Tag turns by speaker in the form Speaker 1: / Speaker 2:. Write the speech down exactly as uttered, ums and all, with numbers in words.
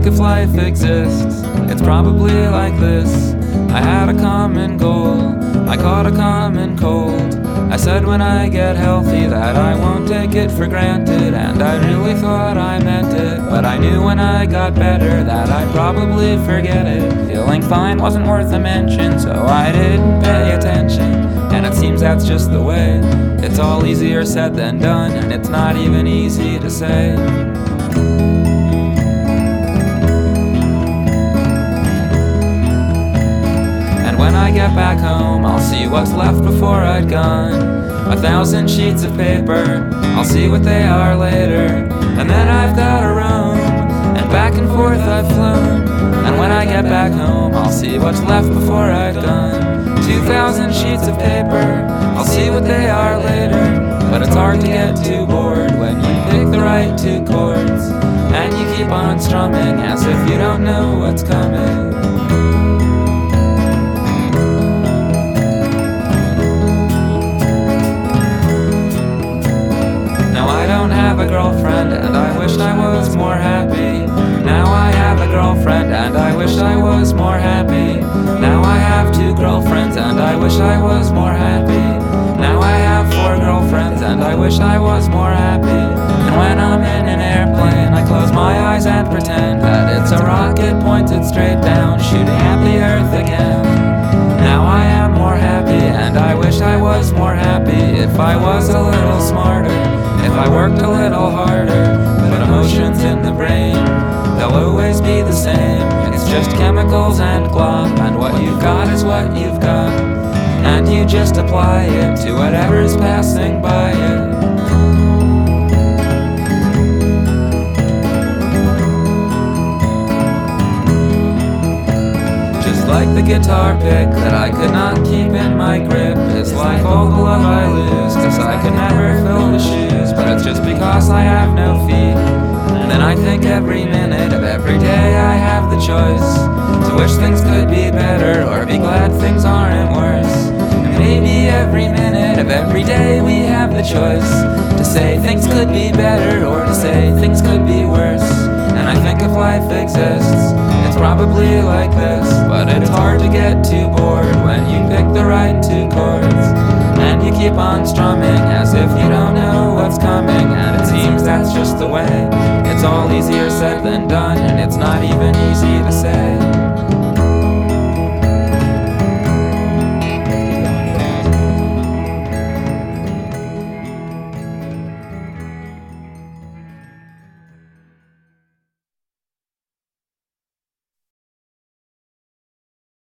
Speaker 1: if life exists, it's probably like this. I had a common goal, I caught a common cold. I said when I get healthy that I won't take it for granted, and I really thought I meant it, but I knew when I got better that I'd probably forget it. Feeling fine wasn't worth a mention, so I didn't pay attention, and it seems that's just the way. It's all easier said than done, and it's not even easy to say. When I get back home, I'll see what's left before I'd gone. A thousand sheets of paper, I'll see what they are later. And then I've got a roam, and back and forth I've flown. And when I get back home, I'll see what's left before I've gone. Two thousand sheets of paper, I'll see what they are later. But it's hard to get too bored when you pick the right two chords, and you keep on strumming as if you don't know what's coming. A girlfriend, and I wish I was more happy. Now I have a girlfriend, and I wish I was more happy. Now I have two girlfriends, and I wish I was more happy. Now I have four girlfriends, and I wish I was more happy. And when I'm in an airplane, I close my eyes and pretend that it's a rocket pointed straight down, shooting at the earth again. Now I am more happy, and I wish I was more happy. If I was a little smarter, if I worked a little harder, put emotions in the brain, they'll always be the same. It's just chemicals and glop, and what you've got is what you've got, and you just apply it to whatever's passing by it. Like the guitar pick that I could not keep in my grip. It's like all the love I lose, cause I could never fill the shoes. But it's just because I have no feet. And then I think every minute of every day I have the choice to wish things could be better, or be glad things aren't worse. And maybe every minute of every day we have the choice to say things could be better, or to say things could be worse. And I think if life exists, it's probably like this. But it's hard to get too bored when you pick the right two chords, and you keep on strumming as if you don't know what's coming. And it seems that's just the way. It's all easier said than done, and it's not even easy